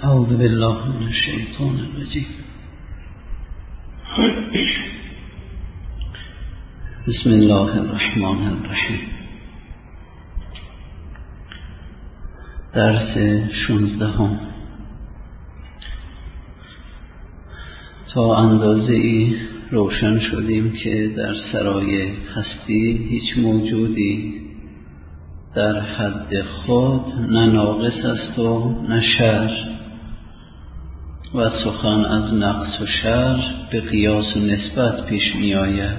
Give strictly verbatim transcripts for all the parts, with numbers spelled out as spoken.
اعوذ بالله من الشیطان الرجیم. بسم الله الرحمن الرحیم. درس شانزدهم. تا اندازه ای روشن شدیم که در سرای هستی هیچ موجودی در حد خود نه ناقص است و نه شر، و سخن از نقص و شر به قیاس و نسبت پیش می آید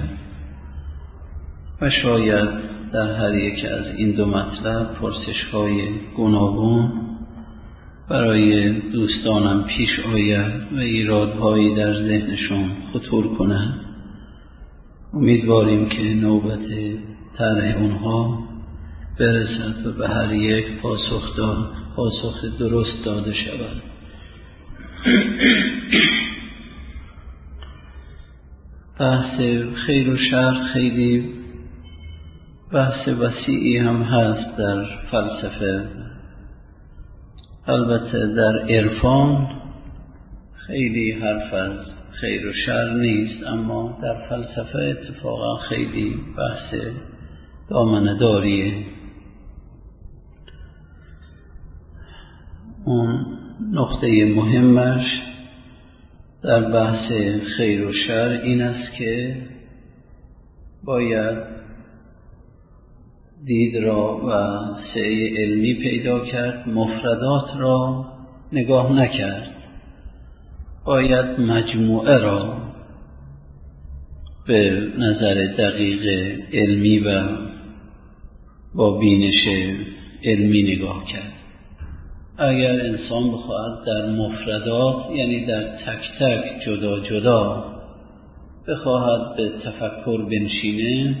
و شاید در هر یک از این دو مطلب پرسش های گوناگون برای دوستانم پیش آید و ایرادهایی در ذهنشون خطور کند. امیدواریم که نوبت طرح اونها برسد و به هر یک پاسخ داد پاسخ درست داده شود. بحث خیر و شر خیلی بحث وسیعی هم هست در فلسفه. البته در عرفان خیلی حرف از خیر و شر نیست، اما در فلسفه اتفاقا خیلی بحث دامنه‌داریه. اون نقطه مهمش در بحث خیر و شر این است که باید دید را و سعی علمی پیدا کرد، مفردات را نگاه نکرد. باید مجموعه را به نظر دقیق علمی و با بینش علمی نگاه کرد. اگر انسان بخواهد در مفردات، یعنی در تک تک جدا جدا بخواهد به تفکر بنشینه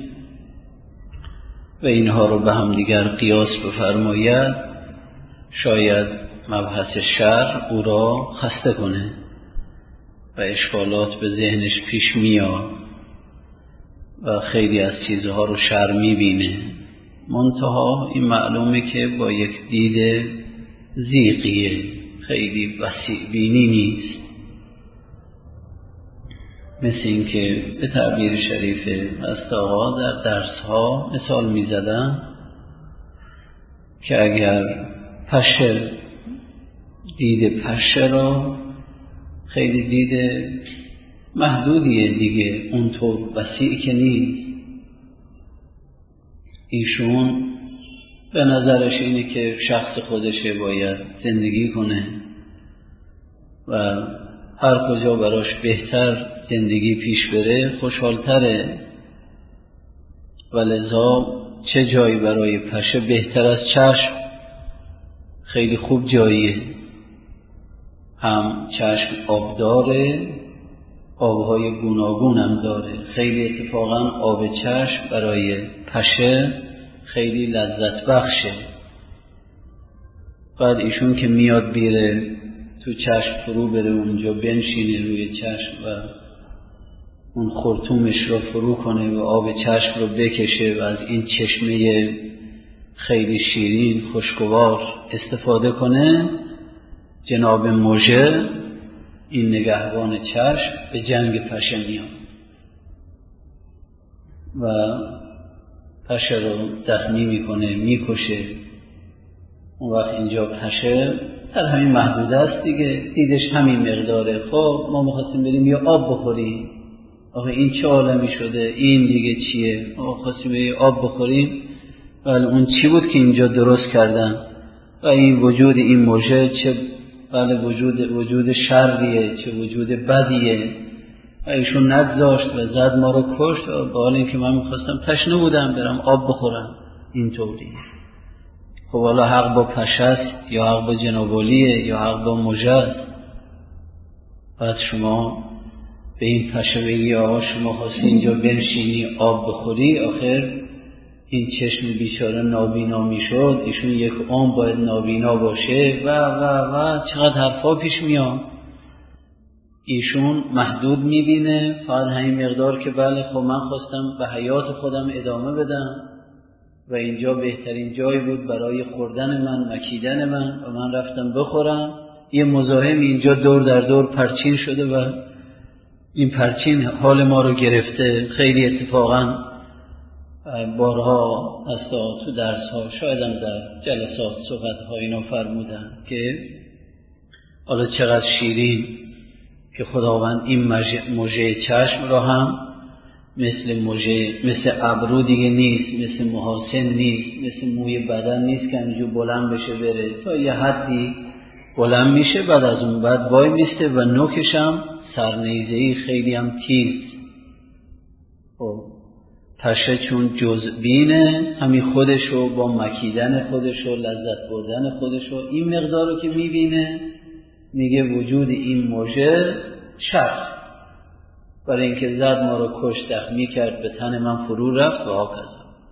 و اینها رو به هم دیگر قیاس بفرماید، شاید مبحث شر او را خسته کنه و اشکالات به ذهنش پیش میاد و خیلی از چیزها رو شر میبینه. منتها این معلومه که با یک دید ضیقیه، خیلی وسیع بینی نیست. مثل این که به تعبیر شریف استاها در درس ها مثال می زدم که اگر پشه دید پشه را خیلی دید محدودیه دیگه، اونطور وسیع که نیست. ایشون به نظرش اینه که شخص خودشه باید زندگی کنه و هر کجا براش بهتر زندگی پیش بره خوشحالتره، و لذا چه جایی برای پشه بهتر از چشم؟ خیلی خوب جاییه. هم چشم آب داره، آبهای گوناگون هم داره. خیلی اتفاقا آب چشم برای پشه خیلی لذت بخشه. بعد ایشون که میاد بیره تو چشم فرو بره، اونجا بنشینه روی چشم و اون خرطومش رو فرو کنه و آب چشم رو بکشه و از این چشمه خیلی شیرین خوشگوار استفاده کنه، جناب موژه این نگهبان چشم به جنگ پشه میاد و پشه رو زخمی میکنه، میکشه. اون وقت اینجا پشه در همین محدوده است دیگه، دیدش همین مقداره. خب ما میخواستیم بریم یا آب بخوریم، آخه این چه عالمی شده، این دیگه چیه؟ ما خواستیم بریم آب بخوریم، ولی اون چی بود که اینجا درست کردن؟ و این وجود این موجه چه بله وجود وجود شریه، چه وجود بدیه. و ایشون نگذاشت و زد ما رو کشت، و با حال اینکه من میخواستم تشنه بودم برم آب بخورم. اینطوری. خب حالا حق با پشه است یا حق با جنابالیه یا حق با موژه است؟ پس شما به این پشه بگی آقا شما خواستی اینجا بنشینی آب بخوری، آخر این چشم بیچاره نابینا میشد، ایشون یک عمر باید نابینا باشه و و و چقدر حرفا پیش میاد. ایشون محدود میبینه، فقط همین مقدار که بله خب من خواستم به حیات خودم ادامه بدم و اینجا بهترین جایی بود برای خوردن من، مکیدن من، و من رفتم بخورم یه مزاحم اینجا دور در دور پرچین شده و این پرچین حال ما رو گرفته. خیلی اتفاقا بارها هستا تو درس ها شاید هم در جلسات صحبت ها اینا فرمودن که حالا چقدر شیرین که خداوند این موجه چشم را هم مثل موجه مثل ابرو دیگه نیست، مثل محاسن نیست، مثل موی بدن نیست که همینجور بلند بشه بره، تا یه حدی بلند میشه، بعد از اون بعد وای میسته و نوکش هم سرنیزه‌ای خیلی هم تیز. خب پشه چون جزبینه همین خودشو با مکیدن خودشو لذت بردن خودشو این مقدار رو که میبینه میگه وجود این موجه شر، برای اینکه زد ما رو کش زخمی کرد به تن من فرو رفت و هاکذا.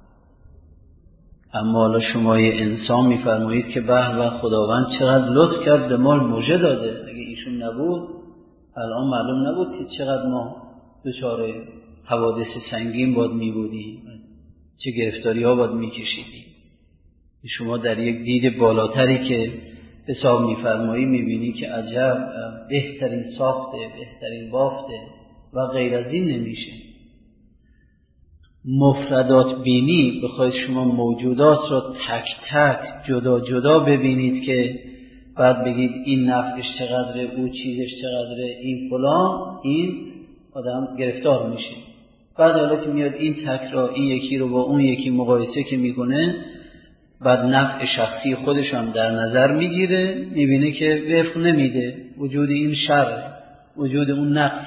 اما حالا شما یه انسان میفرمایید که به و خداوند چقدر لطف کرد به ما موجه داده، اگه ایشون نبود الان معلوم نبود که چقدر ما دچار حوادث سنگین باید میبودیم، چه گرفتاری ها باید میکشیدیم. شما در یک دید بالاتری که حساب میفرمایی میبینی که عجب بهترین ساخته، بهترین بافته و غیر از این نمیشه. مفردات بینی بخواید شما موجودات را تک تک جدا جدا ببینید که بعد بگید این نفعش چقدره، او چیزش چقدره، این فلان، این آدم گرفتار میشه. بعد حالا که میاد این تکرار این یکی رو با اون یکی مقایسه که میکنه، بعد نفع شخصی خودشان در نظر میگیره، میبینه که وفق نمیده، وجود این شر، وجود اون نقص.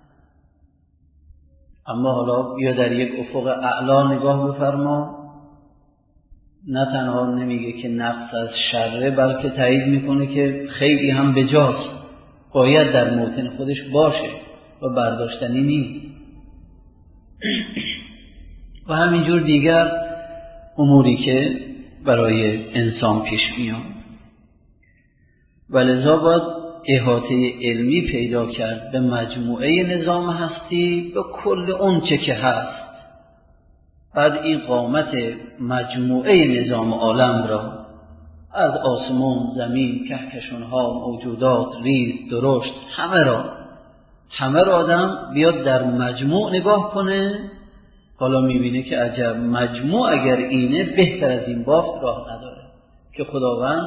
اما حالا بیا در یک افق اعلا نگاه بفرما، نه تنها نمیگه که نقص از شره، بلکه تایید میکنه که خیلی هم بجاست، باید در موطن خودش باشه و برداشتنی نیست. و همینجور دیگر اموری که برای انسان پیش میاد. ولذا باید احاطه علمی پیدا کرد به مجموعه نظام هستی، به کل اون چه که هست. بعد این قامت مجموعه نظام عالم را از آسمان، زمین، کهکشانها، موجودات، ریز، درشت، همه را همه را آدم بیاد در مجموع نگاه کنه. حالا میبینه که عجب مجموع اگر اینه بهتر از این بافت راه نداره، که خداوند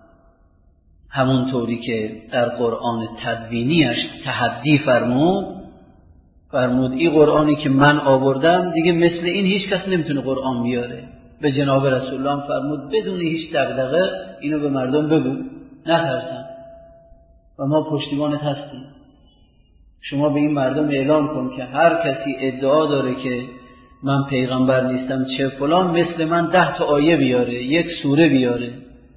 همون طوری که در قرآن تدوینیش تحدی فرمود فرمود این قرآنی که من آوردم دیگه مثل این هیچ کس نمیتونه قرآن بیاره. به جناب رسول الله فرمود بدون هیچ دغدغه اینو به مردم بگو، نترسن و ما پشتیبانت هستیم. شما به این مردم اعلام کن که هر کسی ادعا داره که من پیغمبر نیستم چه فلان، مثل من ده تا آیه بیاره، یک سوره بیاره،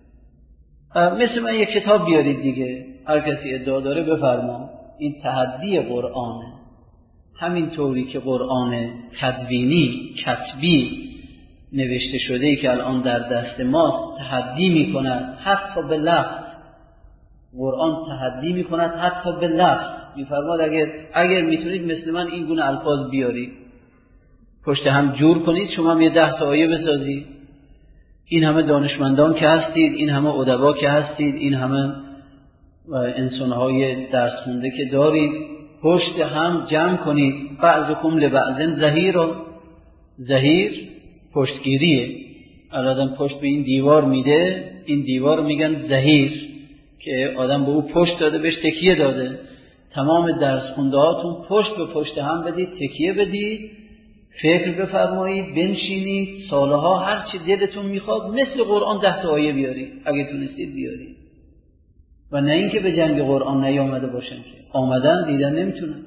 مثل من یک کتاب بیارید دیگه. هر کسی ادعا داره بفرما. این تحدی قرآنه. همین طوری که قرآن تدوینی کتبی نوشته شده ای که الان در دست ماست تحدی می کند حتی به لفظ. قرآن تحدی می کند حتی به لفظ. می فرماد اگر, اگر می تونید مثل من این گونه الفاظ بیارید، پشت هم جور کنید، شما هم یه ده تا آیه بسازید. این همه دانشمندان که هستید، این همه ادبا که هستید، این همه انسانهای درس خونده که دارید، پشت هم جمع کنید. بعضکم لبعض ظهیر. و ظهیر پشتگیریه. آدم پشت به این دیوار میده، این دیوار میگن ظهیر، که آدم به او پشت داده، بهش تکیه داده. تمام درس خونده هاتون پشت به پشت هم بدید، تکیه بدید، فکر بفرمایید، بنشینید، سالها هر چی دلتون میخواد مثل قرآن ده تا آیه بیارید اگه تونستید بیارید. و نه اینکه به جنگ قرآن نیامده باشن، که آمدن دیدن نمیتونن.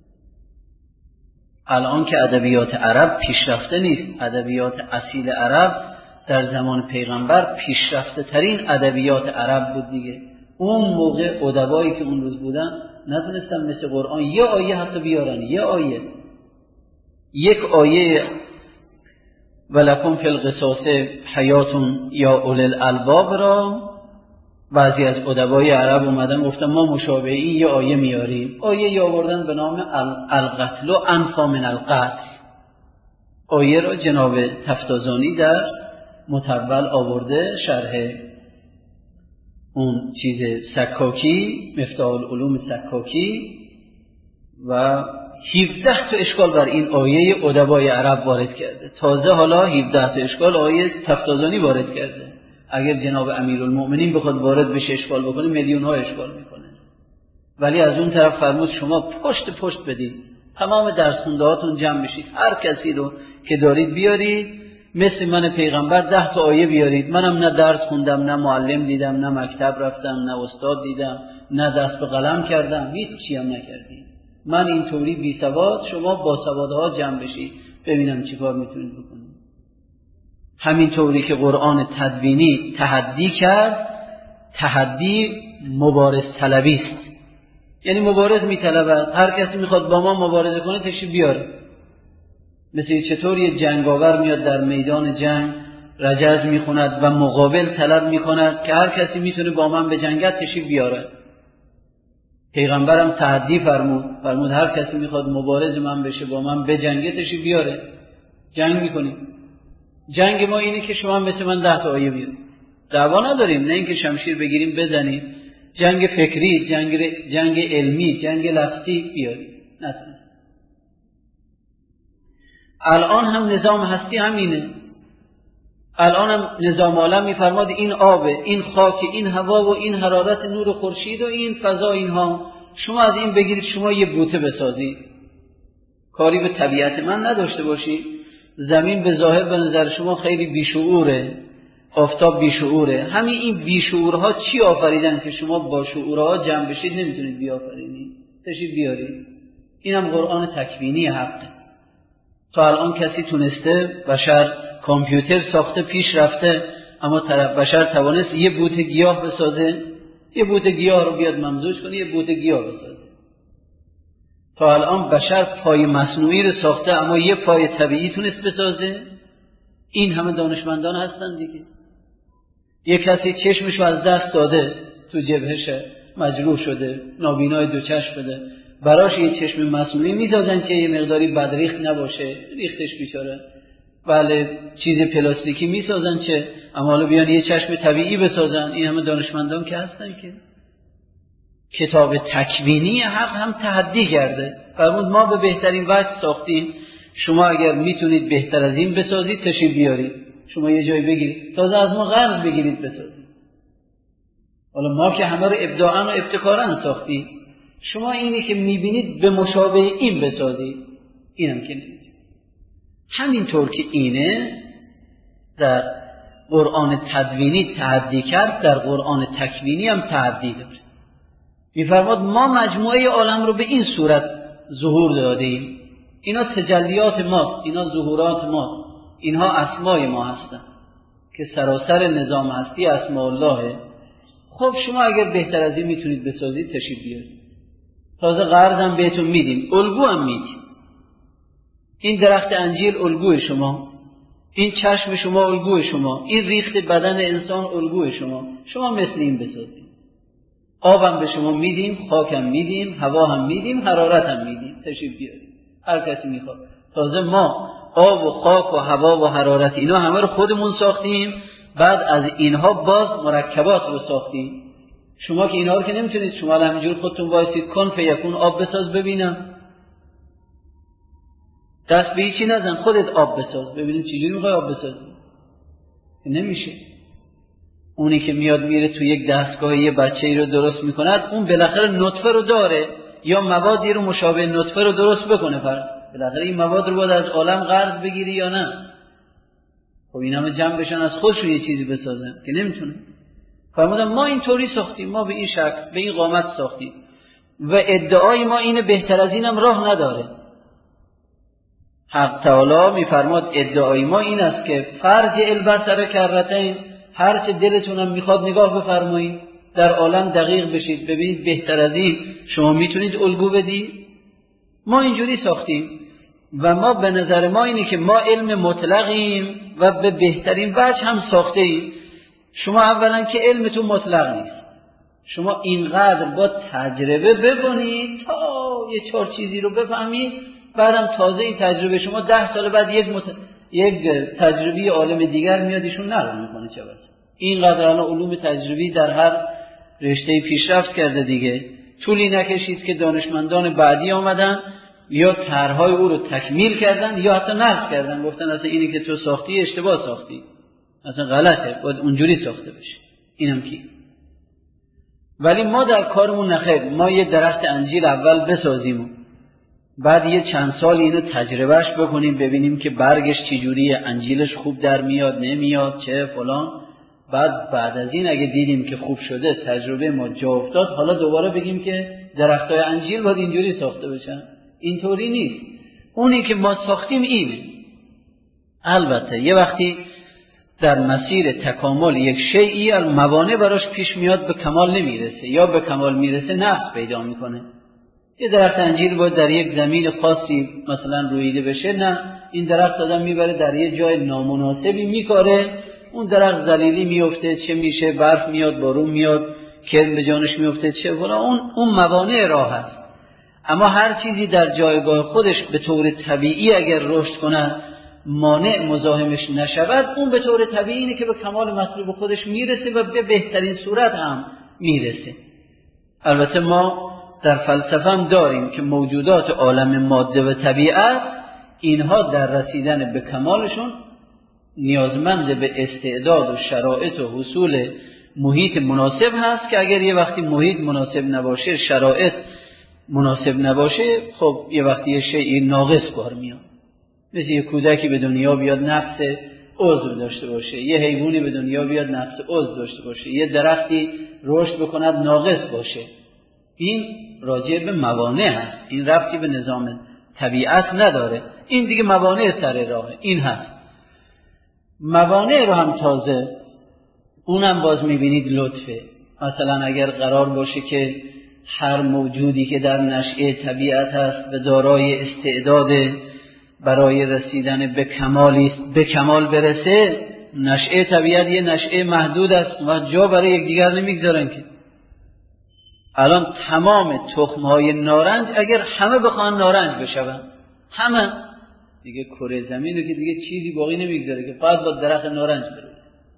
الان که ادبیات عرب پیشرفته نیست، ادبیات اصیل عرب در زمان پیغمبر پیشرفته ترین ادبیات عرب بود دیگه. اون موقع ادبایی که اون روز بودن نتونستن مثل قرآن یه آیه حتی بیارن، یه آیه یک آیه ولکم فی القصاص حیات یا اولی الالباب را بعضی از ادبای عرب اومدن گفتن ما مشابه این یه آیه میاریم. آیه یا آوردن به نام القتل و انفا من القتل. آیه را جناب تفتازانی در متول آورده، شرح اون چیز سکاکی، مفتاح العلوم سکاکی، و هفده تا اشکال بر این آیه ادبای عرب وارد کرده. تازه حالا هفده تا اشکال آیه تفتازانی وارد کرده. اگر جناب امیرالمؤمنین بخواد وارد بشه اشکال بکنه میلیون ها اشکال میکنه. ولی از اون طرف فرمود شما پشت پشت بدید، تمام درس خونده هاتون جمع بشید، هر کسی رو که دارید بیارید، مثل من پیغمبر ده تا آیه بیارید. منم نه درس خوندم، نه معلم دیدم، نه مکتب رفتم، نه استاد دیدم، نه دست به قلم کردم، هیچ چی هم نکردیم. من اینطوری بی سواد، شما با سوادها جمع بشید ببینم چیکار میتونید بکنید. همینطوری که قرآن تدوینی تحدی کرد، تحدی مبارز طلبی است. یعنی مبارز میطلبد، هر کسی میخواد با ما مبارزه کنه تشریف بیاره. مثل چطور یه جنگاور میاد در میدان جنگ رجز میخوند و مقابل طلب میکند که هر کسی میتونه با من به جنگت تشریف بیاره. پیغمبرم تحدی فرمود، فرمود هر کسی میخواد مبارز من بشه، با من به جنگ تشریف بیاره، جنگ میکنیم. جنگ ما اینه که شما مثل من ده تا آیه بیارید. دعوا نداریم، نه اینکه شمشیر بگیریم بزنیم. جنگ فکری، جنگ جنگ علمی، جنگ لفظی بیارید. نه. الان هم نظام هستی همینه. الان هم نظام عالم میفرماد این آب، این خاک، این هوا و این حرارت نور خورشید و این فضا، اینها شما از این بگیرید، شما یه بوته بسازید، کاری به طبیعت من نداشته باشید. زمین به ظاهر به نظر شما خیلی بیشعوره، آفتاب بیشعوره. همین این بیشعورها چی آفریدن که شما با شعورها جمع بشید نمیتونید بیافرینید؟ تشریف بیارید. اینم قرآن تکوینی حقه. تا الان کسی تونسته؟ بشر کامپیوتر ساخته، پیش رفته، اما بشر توانست یه بوته گیاه بسازه؟ یه بوته گیاه رو بیاد ممزوج کنه، یه بوته گیاه بسازه. تا الان بشر پای مصنوعی رو ساخته، اما یه پای طبیعی تونست بسازه؟ این همه دانشمندان هستن دیگه. یه کسی چشمشو از دست داده، تو جبهش مجروح شده، نابینای دو چشم شده، براش یه چشم مصنوعی میسازن که یه مقداری بدریخت نباشه، ریختش بیچاره. بله چیز پلاستیکی میسازن چه، اما حالا بیان یه چشم طبیعی بسازن. این همه دانشمندان که هستن که کتاب تکوینی حق هم تحدی کرده. فرمود ما به بهترین وجه ساختیم، شما اگر میتونید بهتر از این بسازید تشریف بیارید، شما یه جای بگیرید، تازه از ما قرض بگیرید بسازید. حالا ما که همه رو ابداعاً و ابتکاراً ساختیم، شما اینی که میبینید به مشابه این بسازید. اینم که نمیشه. همینطور که اینه در قرآن تدوینی تحدی کرد، در قرآن تکوینی هم تحدی داره. میفرماد ما مجموعه عالم رو به این صورت ظهور دادیم، اینا تجلیات ماست، اینا ظهورات ماست، اینها اسمای ما هستن که سراسر نظام هستی اسماء الله. خب شما اگر بهتر از این میتونید بسازید تشریف بیارید، تازه قرض هم بهتون میدیم، الگو هم میدیم. این درخت انجیل الگوی شما، این چشم شما الگوی شما، این ریخت بدن انسان الگوی شما، شما مثل این بسازید. آبم به شما میدیم، خاکم میدیم، هوا هم میدیم، حرارت هم میدیم، تشریف بیارید هر کسی میخواد. تازه ما آب و خاک و هوا و حرارت اینا همه رو خودمون ساختیم، بعد از اینها باز مرکبات رو ساختیم. شما که اینا رو که نمیتونید، شما همینجور خودتون وایسید کن فیکون آب بساز ببینم، دست به هیچی نزن، خودت آب بساز ببینیم چجوری میخوای آب بسازی. نمیشه. اونی که میاد میره تو یک دستگاه یه بچه‌ای رو درست میکند، اون بالاخره نطفه رو داره یا موادی رو مشابه نطفه رو درست بکنه، فرض بالاخره این مواد رو باید از عالم قرض بگیری یا نه؟ خب این همه جمع بشن از خودشون یه چیزی بسازن که نمیتونه. فرمودن ما اینطوری ساختیم، ما به این شکل به این قامت ساختیم و ادعای ما اینه، بهتر از اینم راه نداره. حق تعالی میفرماد ادعای ما این است که فرج البصر کرتین، هر چه دلتونم میخواد نگاه بفرمایید در عالم دقیق بشید ببینید بهتر از این شما میتونید الگو بدید. ما اینجوری ساختیم و ما به نظر ما اینه که ما علم مطلقیم و به بهترین وجه هم ساخته ایم. شما اولا که علمتون مطلق نیست، شما اینقدر با تجربه بکنید تا یه چهار چیزی رو بفهمید، بعدم تازه این تجربه شما ده سال بعد یک مت... یک تجربی عالم دیگر میاد ایشون نقل میکنه. چه واسه اینقدر الان علوم تجربی در هر رشته پیشرفت کرده دیگه. طولی نکشید که دانشمندان بعدی آمدن یا طرح‌های او رو تکمیل کردن یا حتی نقض کردن، گفتن اصلا اینی که تو ساختی اشتباه ساختی، اصلا غلطه، باید اونجوری ساخته بشه. اینم کی؟ ولی ما در کارمون نخیر، ما یه درخت انجیر اول بسازیم، بعد یه چند سال اینو تجربهش بکنیم، ببینیم که برگش چجوریه، انجیلش خوب در میاد نمیاد چه فلان. بعد بعد از این اگه دیدیم که خوب شده، تجربه ما جا افتاد، حالا دوباره بگیم که درختای انجیر باید اینجوری ساخته بشن. اینطوری نیست. اونی که ما ساختیم اینه. البته یه وقتی در مسیر تکامل یک شیئی موانع براش پیش میاد، به کمال نمیرسه یا به کمال میرسه نقص پیدا میکنه. یه درخت انجیر باید در یک زمین خاصی مثلا رویده بشه، نه، این درخت آدم میبره در یه جای نامناسبی میکاره، اون درخت ذلیلی میفته، چه میشه، برف میاد، بارون میاد، کرم به جانش میفته، چه ولا اون اون موانع راه هست. اما هر چیزی در جایگاه خودش به طور طبیعی اگر رشد کنه، مانع مزاحمش نشود، اون به طور طبیعی اینه که به کمال مطلوب خودش میرسه و به بهترین صورت هم میرسه. البته ما در فلسفه هم داریم که موجودات عالم ماده و طبیعت، اینها در رسیدن به کمالشون نیازمند به استعداد و شرایط و حصول محیط مناسب هست که اگر یه وقتی محیط مناسب نباشه، شرایط مناسب نباشه، خب یه وقتی یه شیء ناقص کار میاد. مثل یه کودکی به دنیا بیاد نقص عضو داشته باشه، یه حیوانی به دنیا بیاد نقص عضو داشته باشه، یه درختی رشد بکند ناقص باشه. این راجع به موانع هست، این ربطی به نظام طبیعت نداره. این دیگه موانع سر راهه، این هست. موانع رو هم تازه اونم باز میبینید لطفه. مثلا اگر قرار باشه که هر موجودی که در نشأه طبیعت هست و دارای استعداد برای رسیدن به کمالی به کمال برسه، نشأه طبیعت یه نشأه محدود است و جا برای یکدیگر نمیگذارن که. الان تمام تخم‌های نارنج اگر همه بخوان نارنج بشون، همه دیگه کره زمین رو که دیگه چیزی باقی نمیگذاره که فقط با درخت نارنج بره.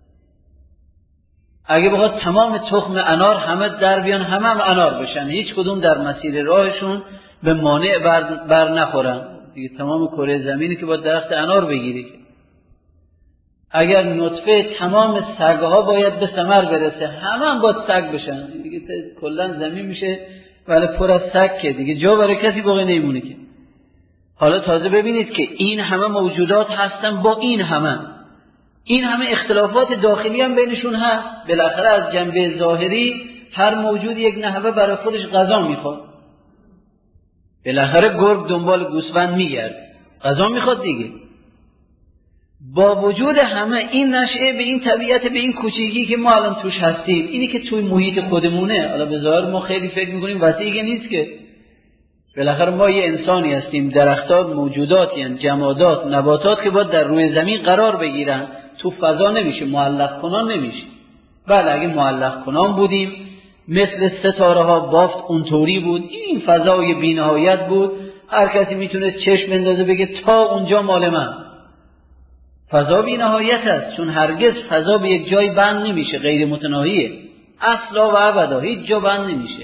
اگه بخواد تمام تخم انار همه در بیان، همه هم انار بشن، هیچ کدوم در مسیر راهشون به مانع بر, بر نخورن، دیگه تمام کره زمینی که با درخت انار بگیری. اگر نطفه تمام سگ‌ها باید به ثمر برسه، همه هم باید سگ بشن، دیگه کلا زمین میشه ولی پر از سگ که دیگه جا برای کسی باقی نمیمونه که. حالا تازه ببینید که این همه موجودات هستن، با این همه این همه اختلافات داخلی هم بینشون هست. بالاخره از جنبه ظاهری هر موجود یک نحوه برای خودش غذا میخواد. بالاخره گرگ دنبال گوسفند میگرده، غذا میخواد دیگه. با وجود همه این نشأه به این طبیعت، به این کوچیکی که ما الان توش هستیم، اینی که توی محیط خودمونه، حالا به ظاهر ما خیلی فکر میکنیم وسیعی نیست که. بالاخره ما یه انسانی هستیم، درختات موجوداتی هستند، جمادات، نباتات که باید در روی زمین قرار بگیرن، تو فضا نمیشه، معلق کنان نمیشه. بله اگه معلق کنان بودیم مثل ستاره ها بافت اونطوری بود، این فضای بی‌نهایت بود، هر کسی میتونه چشم بندازه بگه تا اونجا مال من. فضا بی‌نهایت است، چون هرگز فضا به یک جای بند نمیشه، غیر متناهیه، اصلا و ابدا هیچ جا بند نمیشه.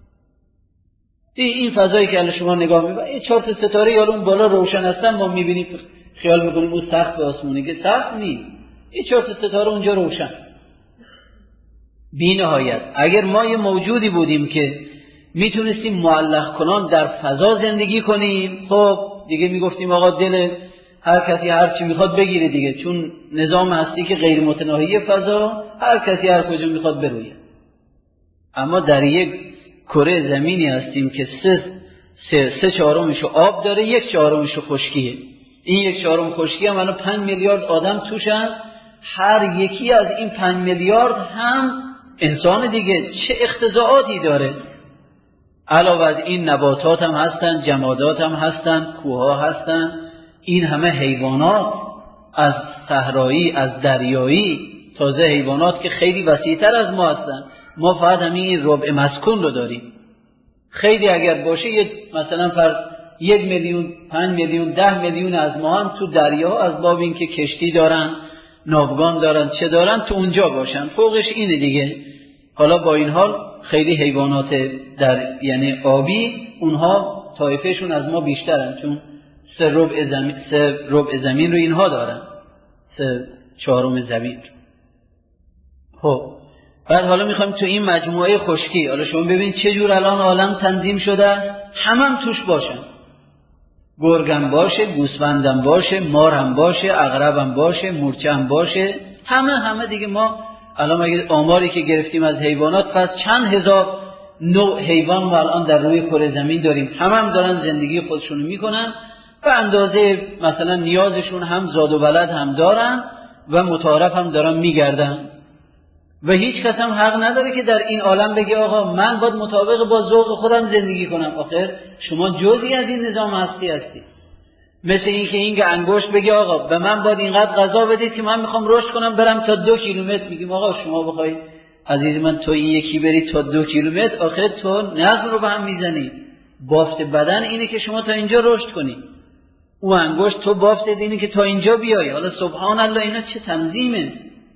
این فضایی که الان شما نگاه می‌کنید، چهار تا ستاره یا اون بالا روشن هستن، ما می‌بینیم خیال می‌کنیم اون سقف آسمونه، که سقف نیست، این چهار تا ستاره اونجا روشن بی‌نهایت. اگر ما یه موجودی بودیم که میتونستیم معلق کنان در فضا زندگی کنیم، خب دیگه میگفتیم آقا دل هر کسی هر چی میخواد بگیره دیگه، چون نظام هستی که غیر متناهی فضا، هر کسی هر کجا میخواد برویه. اما در یک کره زمینی هستیم که سه سه, سه چهارمشو آب داره، یک چهارمشو خشکیه. این یک چهارم خشکی هم الان پنج میلیارد آدم توشن، هر یکی از این پنج میلیارد هم انسان دیگه. چه اقتضاعاتی داره. علاوه از این نباتات هم هستن، جمادات هم هستن، کوها هستن، این همه حیوانات، از صحرایی، از دریایی، تازه حیوانات که خیلی وسیع‌تر از ما هستن. ما فقط همین ربع مسکون رو داریم. خیلی اگر باشه یک مثلا فرض یک میلیون، پنج میلیون، ده میلیون از ما هم تو دریا، از باب این که کشتی دارن، ناوگان دارن، چه دارن، تو اونجا باشن. فوقش اینه دیگه. حالا با این حال خیلی حیوانات در یعنی آبی اونها طایفهشون از ما بیشترن، چون سه ربع زمین سه ربع زمین رو اینها دارن، سه چهارم زمین. خب بعد حالا میخوایم تو این مجموعه خشکی، حالا شما ببین چه جور الان عالم تنظیم شده، همه هم توش باشن، گرگم باشه، گوسفندم باشه، مارم باشه، عقربم باشه، مورچه هم باشه، همه همه دیگه. ما الان اگه آماری که گرفتیم از حیوانات، پس چند هزار نوع حیوان ما الان در روی کره زمین داریم، همه هم دارن زندگی خودشونو میکنن و اندازه مثلا نیازشون هم زاد و ولد هم دارن و متعارف هم دارن میگردن و هیچ کس هم حق نداره که در این عالم بگه آقا من باید مطابق با ذوق خودم زندگی کنم. آخر شما جزئی از این نظام هستی هستی. مثل این که این انگشت بگه آقا به من باید اینقدر غذا بدید که من میخوام رشد کنم برم تا دو کیلومتر. میگیم آقا شما بخوای عزیز من تو این یکی بری تا دو کیلومتر، آخر تو نظم رو به هم میزنی. بافت بدن اینه که شما تا اینجا رشد کنی، او انگشت تو بافت اینه که تا اینجا بیای. حالا سبحان الله اینا چه تنظیمه.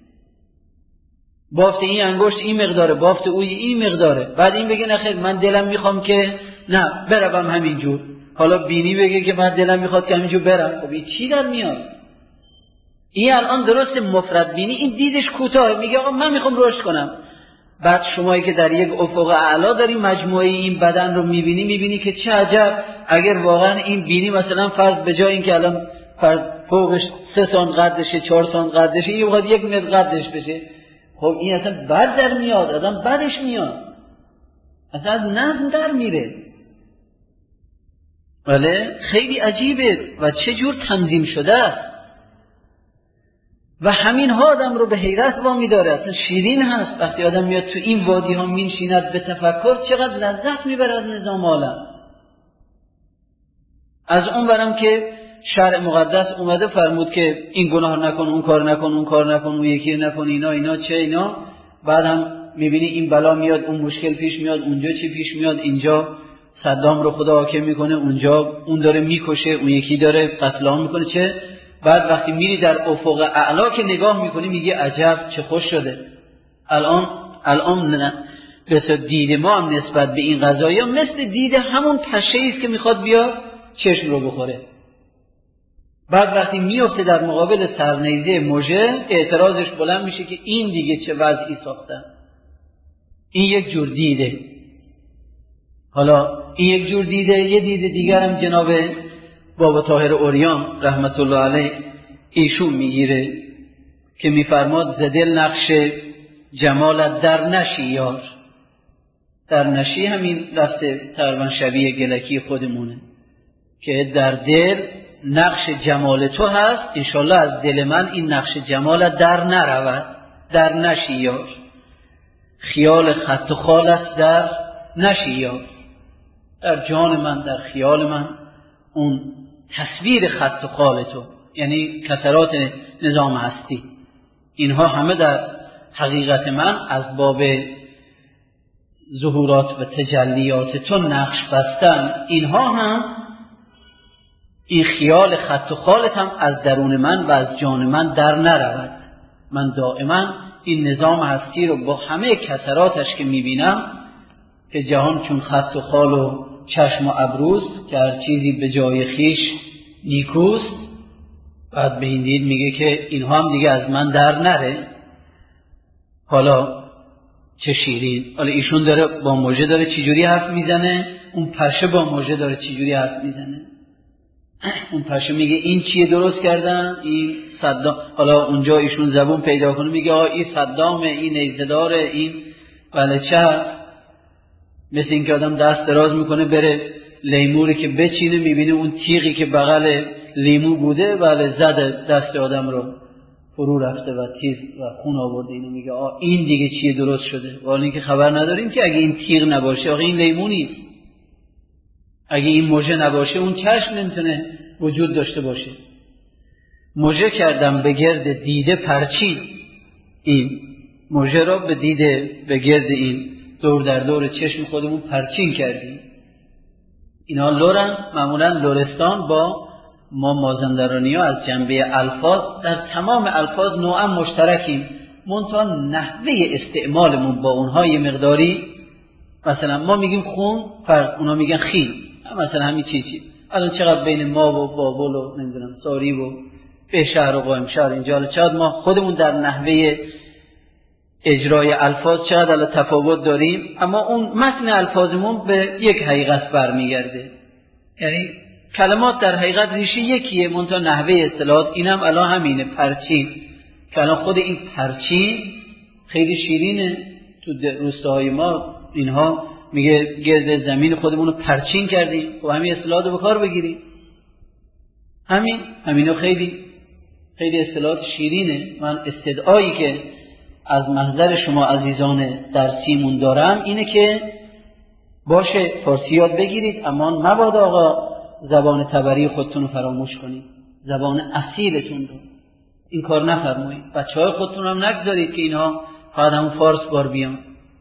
بافت این انگشت این مقداره، بافت اوی این مقداره. بعد این بگه نخیر من دلم میخوام که نه برم همینجور. حالا بینی بگه که من دلم میخواد که همینجور برم. خب این چی در میاد؟ این الان درست مفرد بینی، این دیدش کوتاه، میگه آقا من میخوام رشد کنم. بعد شمایی که در یک افق اعلا داری مجموعه این بدن رو میبینی، میبینی که چه عجب اگر واقعا این بینی مثلا فرض به جای این که الان فرض فوقش سه سانت قدشه، چهار سانت قدشه، یه وقت یک متر قدش بشه، خب این اصلا بد در میاد، آدم بدش میاد، اصلا از نظم در میره. بله خیلی عجیبه و چه جور تنظیم شده است و همین ها آدم رو به حیرت وامی داره. اصلا شیرین هست وقتی آدم میاد تو این وادی ها مینشیند به تفکر، چقدر لذت میبره از نظام عالم. از اون برم که شرع مقدس اومده فرمود که این گناه نکن، اون کار نکن، اون کار نکن، اون یکی نکن، اینا اینا چه اینا. بعد هم میبینی این بلا میاد، اون مشکل پیش میاد، اونجا چی پیش میاد، اینجا صدام رو خدا حاکم میکنه، اونجا اون داره میکشه، اون یکی داره قتل عام میکنه. چه بعد وقتی میری در افق اعلا که نگاه میکنی میگه عجب چه خوش شده. الان الان بسیار دید ما هم نسبت به این قضایا مثل دید همون پشه‌ای است که میخواد بیا چشم رو بخوره. بعد وقتی میفته در مقابل سرنیزه مژه، اعتراضش بلند میشه که این دیگه چه وضعی ساختن. این یک جور دیده. حالا این یک جور دیده، یه دید دیگر هم جناب بابا طاهر عریان رحمت الله علیه ایشون میگیره که میفرماد ز دل نقش جمالت در نشی یار. در نشی همین لفظ تقریبا شبیه گلکی خودمونه که در دل نقش جمال تو هست، انشالله از دل من این نقش جمالت در نرود. در نشی یار، خیال خط و خالت در نشی یار. در جان من، در خیال من اون تصویر خط و خال تو، یعنی کثرات نظام هستی، اینها همه در حقیقت من از باب ظهورات و تجلیات تو نقش بستن. اینها هم این خیال خط و خالت هم از درون من و از جان من در نرود. من دائما این نظام هستی رو با همه کثراتش که میبینم که جهان چون خط و خال و چشم و ابروست که هر چیزی به جای خیش نیکوست، بعد به این دید میگه که اینها هم دیگه از من در نره. حالا چه شیرین. حالا ایشون داره با موجه داره چجوری حرف میزنه، اون پشه با موجه داره چجوری حرف میزنه. اون پشه میگه این چیه درست کردن، این صدام. حالا اونجا ایشون زبون پیدا کنه میگه آه این صدامه، این نیزداره، این بله چه. مثل این که آدم دست دراز میکنه بره لیموری که بچینه، میبینه اون تیغی که بغل لیمو بوده بله زده دست آدم رو فرو رفته و تیغ و خون آورده. اینو میگه آه این دیگه چیه درست شده. ولی اینکه خبر نداریم که اگه این تیغ نباشه، آخه این لیمو نیست. اگه این موجه نباشه اون چشم نمیتونه وجود داشته باشه. موجه کردم به گرد دیده پرچین، این موجه را به دیده به گرد این دور در دور چشم خودمون پرچین کردیم. اینا لورن، معمولا لرستان با ما مازندرانی ها از جنبه الفاظ در تمام الفاظ نوعا مشترکیم. منتها نحوه استعمالمون با اونها یه مقداری، مثلا ما میگیم خون، فرض اونا میگن خیل، مثلا همین چیزی. الان چقدر بین ما و بابل و نمیدونم ساری و به شهر و قائم شهر اینجا، چقدر ما خودمون در نحوه اجرای الفاظ چقدر الان تفاوت داریم، اما اون متن الفاظمون به یک حقیقت برمیگرده. یعنی کلمات در حقیقت ریشه یکیه، منتها نحوه اصطلاحات. اینم الان همینه، پرچین، که الان خود این پرچین خیلی شیرینه تو روستاهای ما، اینها میگه گرد زمین خودمون رو پرچین کردیم. خب همین اصطلاحات رو به کار بگیریم، همین همینو خیلی خیلی اصطلاحات شیرینه. من استدعایی که از محضر شما عزیزان درسیمون دارم اینه که باشه فارسی یاد بگیرید، اما مبادا آقا زبان تبری خودتون رو فراموش کنید، زبان اصیلتون رو این کار نفرمایید. بچه‌های خودتون هم نگذارید که اینها فقط همون فارس بار بیان.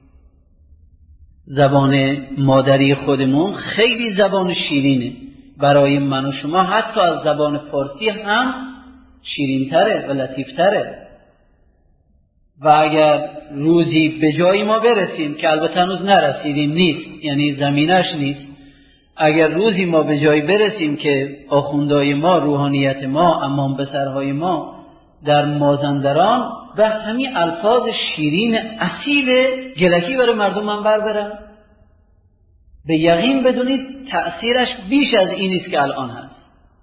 زبان مادری خودمون خیلی زبان شیرینه برای من و شما، حتی از زبان فارسی هم شیرین‌تره و لطیف‌تره. و اگر روزی به جایی ما برسیم که البته هنوز نرسیدیم، نیست، یعنی زمینش نیست، اگر روزی ما به جایی برسیم که آخوندهای ما، روحانیت ما، امام بسرهای ما در مازندران به همین الفاظ شیرین اصیل گلکی برای مردم من بر برن، به یقین بدونید تأثیرش بیش از این است که الان هست.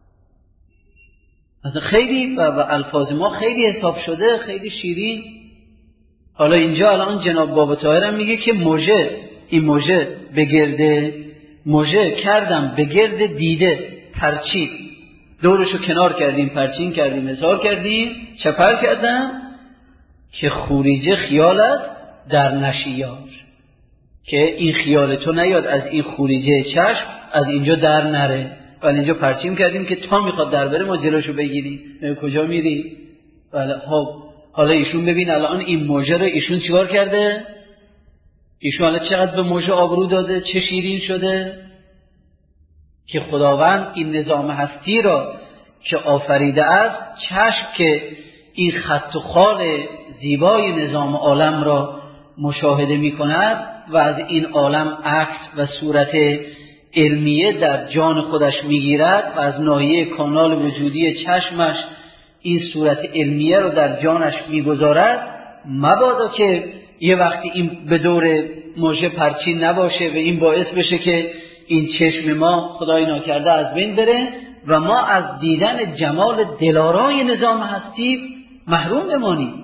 مثلا خیلی و, و الفاظ ما خیلی حساب شده، خیلی شیرین. حالا اینجا الان جناب بابا طاهر هم میگه که موجه، این موجه به گرد موجه کردم به گرد دیده پرچین، دورشو کنار کردیم، پرچین کردیم، اظهار کردیم، چپر کردم که خوریجه خیالت در نشیار، که این خیال تو نیاد از این خوریجه چشم از اینجا در نره. ولی اینجا پرچین کردیم که تا میخواد در بره ما جلوشو بگیریم. کجا میری؟ بله. خب حالا ایشون ببین الان این موجه رو ایشون چیکار کرده؟ ایشون الان چقدر به موجه آبرو داده، چه شیرین شده که خداوند این نظام هستی را که آفریده است، چشم که این خط و خال زیبای نظام عالم را مشاهده می کند و از این عالم عکس و صورت علمیه در جان خودش می گیرد و از ناحیه کانال وجودی چشمش این صورت علمیه رو در جانش می گذارد. مبادا که یه وقتی این به دور موجه پرچین نباشه و این باعث بشه که این چشم ما خدای ناکرده از بین بره و ما از دیدن جمال دلارای نظام هستی محروم بمانیم.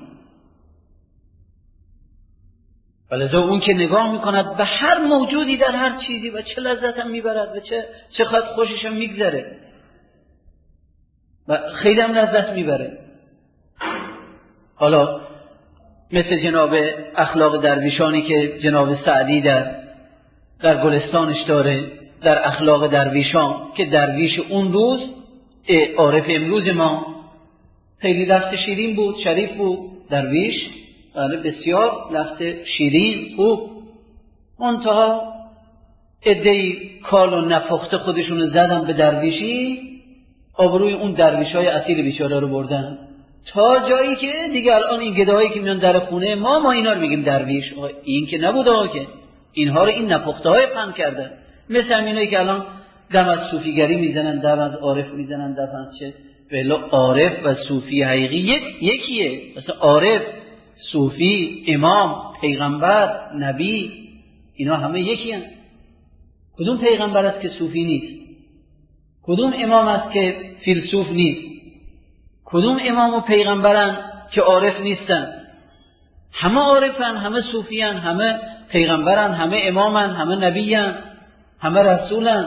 ولذا اون که نگاه میکند به هر موجودی در هر چیزی و چه لذت هم میبرد و چه چقدر خوشش هم میگذره و خیلی هم لذت میبره. حالا مثل جناب اخلاق درویشانی که جناب سعدی در در گلستانش داره، در اخلاق درویشان، که درویش اون روز عارف امروز ما خیلی لفظ شیرین بود، شریف بود درویش، بله بسیار لفظ شیرین خوب، منتها عده‌ای کال و نپخته خودشون زدن به درویشی، آبروی اون درویشای اصیل بیچاره رو بردن تا جایی که دیگه الان این گداهایی که میان در خونه ما ما اینا رو میگیم درویش. این که نبوده ها، که اینها رو این نپخته های فهم کردن. مثل همینایی که الان دم از صوفیگری میزنن، دم از عارف میزنن، دم از چه بلا. عارف و صوفی حقیقی یک یکیه. مثلا عارف، صوفی، امام، پیغمبر، نبی، اینا همه یکی هستند. کدوم پیغمبر است که صوفی نیست؟ کدوم امام است که فیلسوف نیست؟ کدوم امام و پیغمبرن که عارف نیستن؟ همه عارفن، همه صوفیان، همه پیغمبرن، همه امامن، همه نبیان، همه رسولن.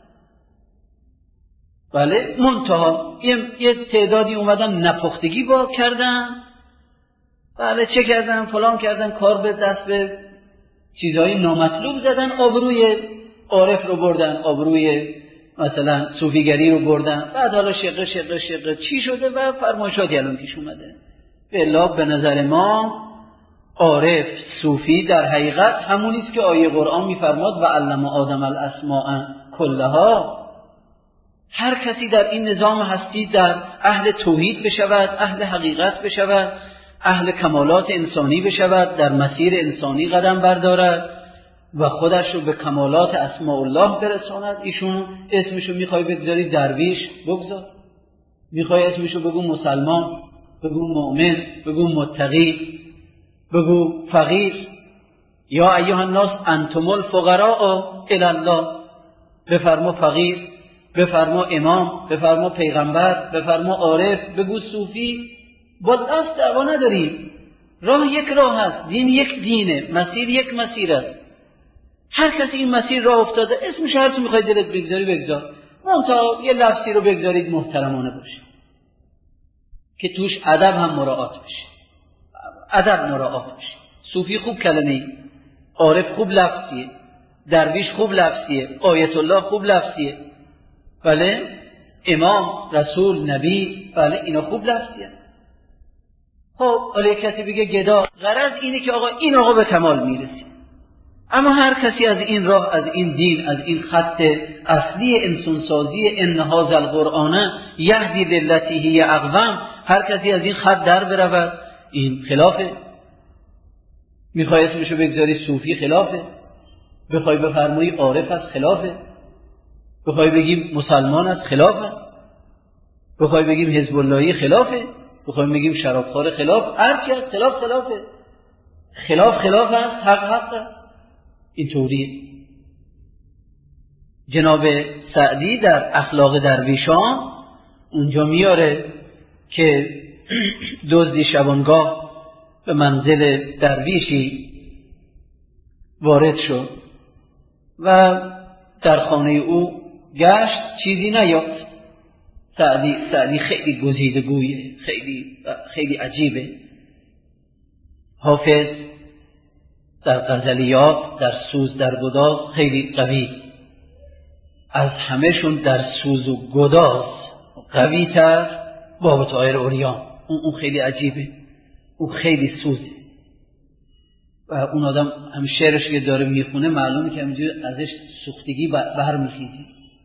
بله، منتها یه تعدادی اومدن نپختگی با کردن، بله چه کردن؟ فلان کردن، کار به دست به چیزهای نامطلوب زدن، آبروی عارف رو بردن، آبروی مثلا صوفیگری رو بردن. بعد حالا شقه شقه شقه چی شده و فرمایشاتی الان پیش اومده. بالله به نظر ما عارف، صوفی در حقیقت همونیست که آیه قرآن میفرماد و علم آدم الاسماء کلها. هر کسی در این نظام هستی در اهل توحید بشود، اهل حقیقت بشود، اهل کمالات انسانی بشود، در مسیر انسانی قدم بردارد و خودش رو به کمالات اسماء الله برساند. ایشون اسمشو میخوای بگذاری درویش، بگذار. میخوای اسمشو بگو مسلمان، بگو مؤمن، بگو متقی، بگو فقیر. یا ایها الناس انتم الفقراء الی الله، بفرما فقیر، بفرما امام، بفرما پیغمبر، بفرما عارف، بگو صوفی. با دست دعوا نداریم. راه یک راه است، دین یک دینه، مسیر یک مسیر است. هر کسی این مسیر راه افتاده، اسمش هر چی میخوای دلت بگذاری بگذار، منتها یه لفظی رو بگذارید محترمانه باشه که توش ادب هم مراعات بشه، ادب مراعات بشه. صوفی خوب کلمه‌ای، عارف خوب لفظیه، درویش خوب لفظیه، آیت الله خوب لفظیه، بله، امام، رسول، نبی، بله، اینا خوب لفظیه. خب حالا کسی بگه گدا، غرض اینه که آقا این آقا به کمال میرسه. اما هر کسی از این راه، از این دین، از این خط اصلی انسانسازی ان هذا القرآن یهدی للتی هی اقوم، هر کسی از این خط در برود، این خلافه. میخوای اسمشو بگذاری صوفی، خلافه. بخوای بفرمایی عارف از، خلافه. بخوای بگیم مسلمان از، خلافه. بخوای بگیم حزب اللهی، خلافه. بخوای بگیم شرابخوار، خلاف. هر چی از خلاف خلافه. خلاف خلاف است، حق حق است. این طوریه. جناب سعدی در اخلاق درویشان اونجا میاره که دزدی شبانگاه به منزل درویشی وارد شد و در خانه او گشت، چیزی نیافت. سعدی سعدی خیلی گزیدگویه، خیلی خیلی عجیبه. حافظ در غزلیات، در سوز، در گداز خیلی قوی، از همهشون در سوز و گداز قوی تر باب طاهر عریان. اون, اون خیلی عجیبه، اون خیلی سوزه و اون آدم هم شعرش که داره میخونه معلومه که همینجور ازش سوختگی برمیخیزه.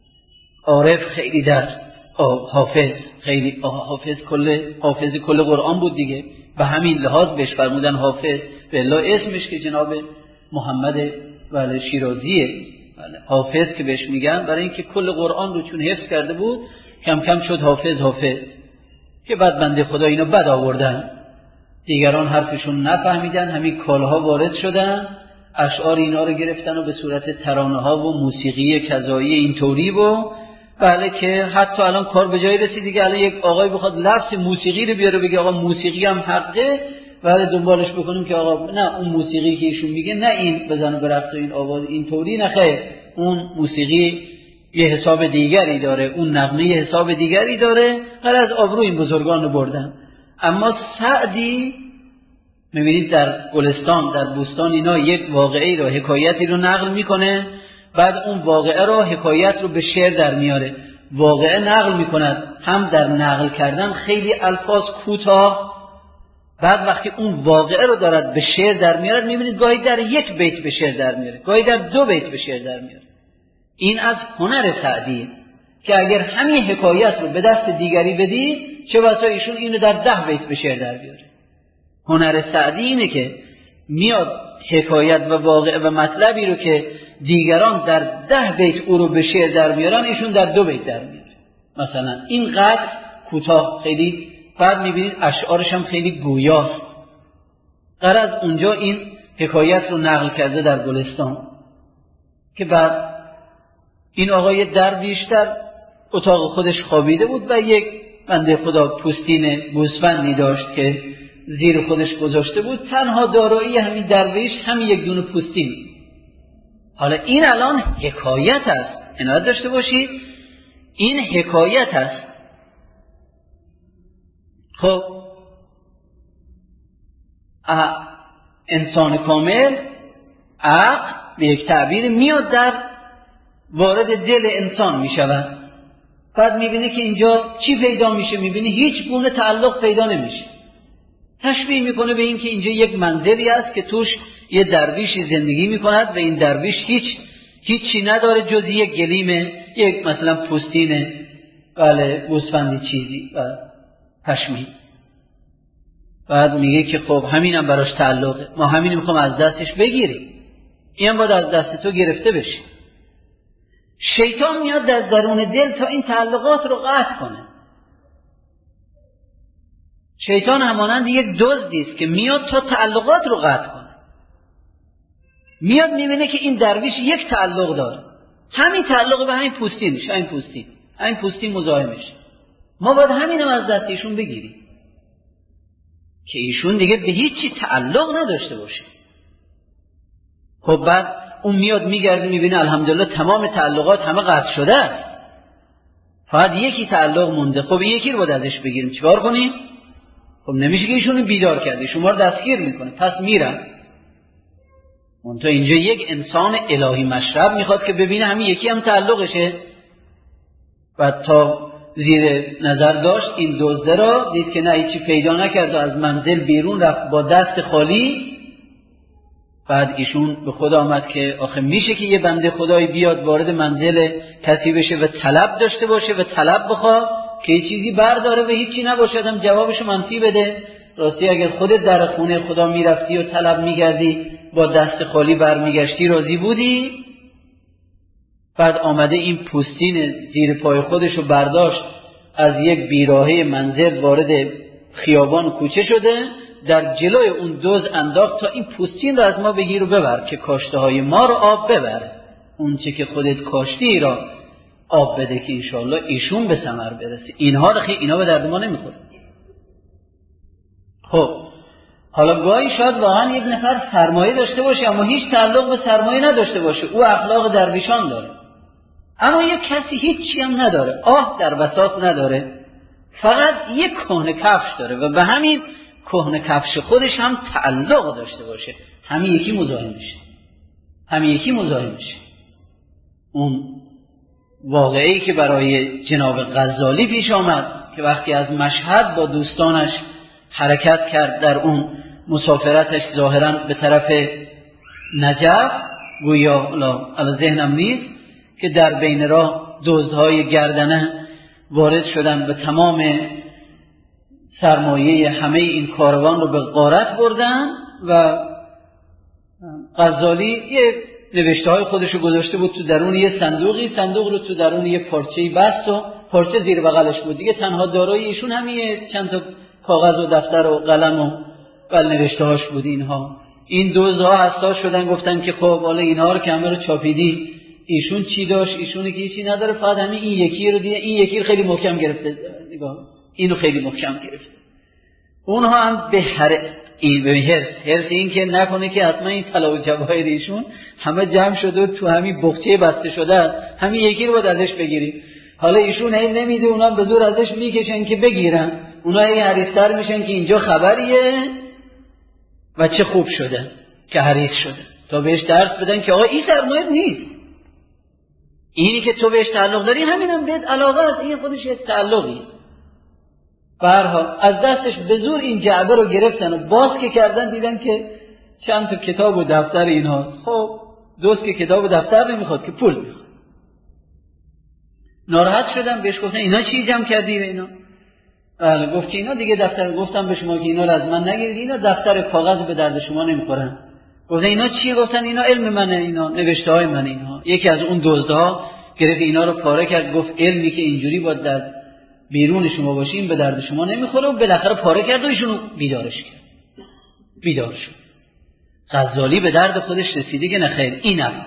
عارف خیلی در حافظ، خیلی حافظ کل حافظ کل قرآن بود دیگه، به همین لحاظ بهش فرمودن حافظ. بالله اسمش که جناب محمد ولی شیرازیه، حافظ که بهش میگن برای اینکه کل قرآن رو چون حفظ کرده بود کم کم شد حافظ حافظ، که بعد بنده خدا اینو بد آوردن، دیگران حرفشون نفهمیدن، همین کالها وارد شدن، اشعار اینا رو گرفتن و به صورت ترانه ها و موسیقی کذایی اینطوری و بله که حتی الان کار به جایی رسید دیگه. الان یک آقای بخواد لفظ موسیقی رو بیاره بگه آقا موسیقی هم حقه، ولی دنبالش بکنیم که آقا نه اون موسیقی که ایشون میگه نه این بزن برقص این آواز اینطوری، نه خیر، اون موسیقی یه حساب دیگری داره، اون نغمه یه حساب دیگری داره. هر از آبرو این بزرگان رو بردن. اما سعدی میبینید در گلستان، در بوستان اینا یک واقعی رو، حکایتی رو نقل میکنه، بعد اون واقعه رو، حکایت رو به شعر در میاره. واقعه نقل میکند، هم در نقل کردن خیلی الفاظ کوتاه، بعد وقتی اون واقعه رو دارد به شعر در میارد، میبینید گاهی در یک بیت به شعر در میاره، گاهی در دو بیت به شعر در میاره. این از هنر سعدیه که اگر همین حکایت رو به دست دیگری بدی، چه بسا ایشون اینو در ده بیت به شعر در بیاره. هنر سعدی اینه که میاد حکایت و واقعه و مطلبی رو که دیگران در ده بیت او رو به شعر در میارن، ایشون در دو بیت در میاره. مثلا اینقدر کوتاه، خیلی بعد میبینید اشعارش هم خیلی گویاست. غرض اونجا این حکایت رو نقل کرده در گلستان که بعد این آقای درویش در اتاق خودش خوابیده بود و یک بنده خدا پوستین گوسفندی داشت که زیر خودش گذاشته بود. تنها دارایی همین درویش همین یک دونه پوستین. حالا این الان حکایت است، عنایت داشته باشید، این حکایت است. خب انسان کامل، عقل به یک تعبیر میاد در وارد دل انسان میشود، بعد میبینه که اینجا چی پیدا میشه؟ میبینه هیچ گونه تعلق پیدا نمیشه. تشبیه میکنه به این که اینجا یک منزلی است که توش یه درویشی زندگی میکند و این درویش هیچ هیچی نداره جز یک گلیم، یک مثلا پوستین، بله، گوسفندی چیزی و پشمی. بعد میگه که خب همینم براش تعلقه، ما همین میخوام از دستش بگیریم، اینم باید از دست تو گرفته بشه. شیطان میاد در درون دل تا این تعلقات رو قطع کنه. شیطان همانند یک دزدی است که میاد تا تعلقات رو قطع کنه. میاد میبینه که این درویش یک تعلق داره، همین تعلق به همین پوستینش، همین پوستین همین پوستین مزاحمش، ما باید همینم از دست ایشون بگیریم که ایشون دیگه به هیچی تعلق نداشته باشه. خب بعد اون میاد میگرده میبینه الحمدلله تمام تعلقات همه قطع شده است، فقط یکی تعلق مونده. خب یکی رو باید ازش بگیریم، چیکار کنیم؟ خب نمیشه که ایشونو بیدار کرده، شما رو دستگیر میکنه، پس میرم. اون تو اینجا یک انسان الهی مشرب میخواد که ببینه همین یکی هم تعلقشه. بعد تا زیر نظر داشت این دزده را، دید که نه هیچی پیدا نکرد و از منزل بیرون رفت با دست خالی. بعد ایشون به خود آمد که آخه میشه که یه بنده خدایی بیاد وارد منزل کسی بشه و طلب داشته باشه و طلب بخواد که یه چیزی برداره و هیچی نباشه، آدم جوابشو منفی بده. راستی اگر خودت در خونه خدا میرفتی و طلب میگردی با دست خالی برمیگشتی راضی بودی؟ بعد آمده این پوستین زیر پای خودشو برداشت، از یک بیراهه منزل وارد خیابان کوچه شده، در جلوی اون دوز انداخت تا این پوستین رو از ما بگیر و ببر که کاشته های ما رو آب ببر، اون چه که خودت کاشتی را آب بده که انشاءالله ایشون به ثمر برسه. اینها رو خیلی اینا به درد ما نمیخوره. خب حالا گاهی شاید واقعا یک نفر سرمایه داشته باشه اما هیچ تعلق به سرمایه نداشته باشه، او اخلاق درویشان داره، اما یک کسی هیچی هم نداره، آه در بساط نداره، فقط یک کهنه کفش داره و به همین کهنه کفش خودش هم تعلق داشته باشه، همین یکی مزاحم میشه، همین یکی مزاحم میشه. اون واقعی که برای جناب غزالی پیش آمد که وقتی از مشهد با دوستانش حرکت کرد در اون مسافرتش ظاهرا به طرف نجف، گویا الان ذهنم نیست، که در بین راه دزدهای گردنه وارد شدن و تمام سرمایه همه این کاروان رو به غارت بردن و غزالی یه نوشته های خودشو گذاشته بود تو درون یه صندوقی، صندوق رو تو درون یه پارچه‌ای بست و پارچه زیر بغلش بود دیگه، تنها دارایی ایشون همین چند تا کاغذ و دفتر و قلم و بل نوشته هاش بود. اینها این دزدها حساس شدن، گفتن که خب حالا اینها رو که همه رو چاپیدی، ایشون چی داشت؟ ایشونی که هیچی نداره، فقط همین این یکی رو دیگه، این یکی رو خیلی محکم گرفته، نگاه اینو خیلی محکم گرفته. اونها هم به هر این به هرس هرس این که نکنه که حتما این طلا و جواهر ایشون همه جمع شده تو همین بخچه بسته شده، همین یکی رو باید ازش بگیریم. حالا ایشون این نمیده، اونا به زور ازش میکشن که بگیرن، اونا این حریص‌تر میشن که اینجا خبریه و چه خوب شده که حریص شده، تا بهش درس بدن که آقا این سرمایه نیست، اینی که تو بهش تعلق داری همینم بهت علاقه است، این خودش یک تعلقی. برها از دستش به زور این جعبه رو گرفتن و باز که کردن دیدن که چند تا کتاب و دفتر اینها. خب دوست که کتاب و دفتر نمیخواد که پول میخواد. ناراحت شدم، بهش گفتن اینا چی جمع کردی به اینا؟ بله گفت که اینا دیگه دفتر، گفتم به شما که اینا رو از من نگیرید، اینا دفتر کاغذ به درد شما نمیخورن. گفتن اینا چی؟ گفتن اینا علم منه، اینا نوشته های من. اینها یکی از اون دزدها گرفت اینا رو پاره کرد، گفت علمی که اینجوری با در بیرون شما باشین به درد شما نمیخوره، و بالاخره پاره کرد و ایشونو بیدارش کرد. بیدار شد. غزالی به درد خودش رسیده که نخیر این نبود،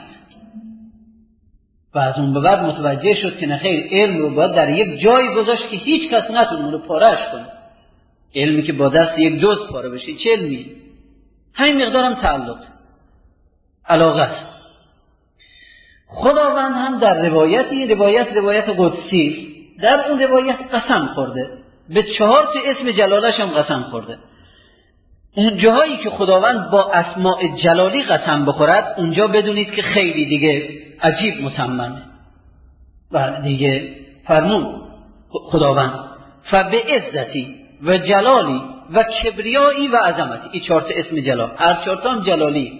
و از اون به بعد متوجه شد که نخیر علم رو باید در یک جایی گذاشت که هیچ کس نتونه اون رو پارهش کنه. علمی که با دست یک دزد پاره بشه چه علمی؟ همین مقدارم تعلق علاقه است. خداوند هم در روایتی، روایت روایت قدسی، در اون روایت قسم خورده، به چهار تا اسم جلالش هم قسم خورده. اون جاهایی که خداوند با اسماء جلالی قسم بخورد اونجا بدونید که خیلی دیگه عجیب مسمنه. و دیگه فرمود خداوند فبعزتی و جلالی و کبریایی و عظمتی، این چهار تا اسم جلال، هر چهار تا هم جلالی.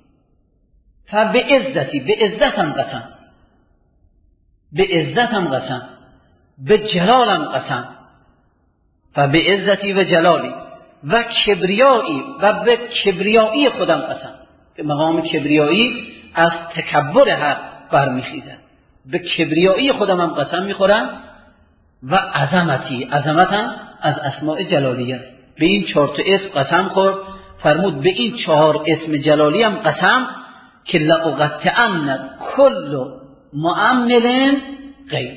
فبعزتی، به عزت هم قسم، به عزت هم قسم، به جلالم قسم. فبعزتی و جلالی و کبریایی و به کبریایی خودم قسم. به مقام کبریایی از تکبر حق برمیخیزد. به کبریایی خودم هم قسم میخورم و عظمتی، عظمتم از اسماء جلالیه. به این چهار تا اسم قسم خورد. فرمود به این چهار اسم جلالی هم قسم که لأقطعن کل مؤمل غیر،